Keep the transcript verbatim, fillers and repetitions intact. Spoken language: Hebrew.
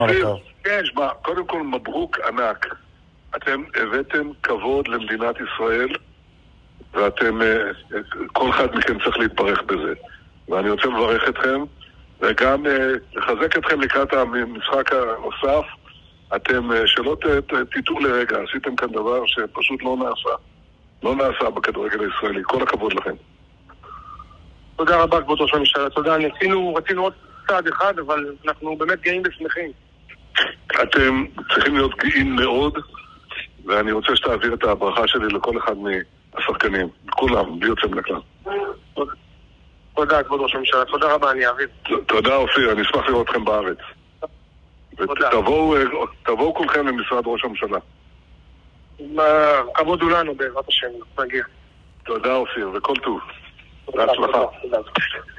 כן, שמע, קודם כל מברוק ענק. אתם הבאתם כבוד למדינת ישראל, ואתם, כל אחד מכם צריך להתברך בזה. ואני רוצה לברך אתכם, וגם לחזק אתכם לקראת המשחק הנוסף. אתם, שלא תטעו לרגע, עשיתם כאן דבר שפשוט לא נעשה. לא נעשה בכדורגל הישראלי. כל הכבוד לכם. תודה רבה, כבוד ראש הממשלה. תודה. רצינו, רצינו עוד צעד אחד, אבל אנחנו באמת גאים ושמחים. אתם צריכים להיות גאים מאוד, ואני רוצה שתעביר את הברכה שלי לכל אחד מהשחקנים. כולם, בלי יוצא מן הכלל. תודה, כבוד ראש הממשלה. תודה רבה, אני אעביר. תודה, אופיר. אני אשמח לראות אתכם בארץ. ותבואו כולכם למשרד ראש הממשלה. כבוד הוא לנו, בעזרת השם. נגיע. תודה, אופיר, וכל טוב. בהצלחה.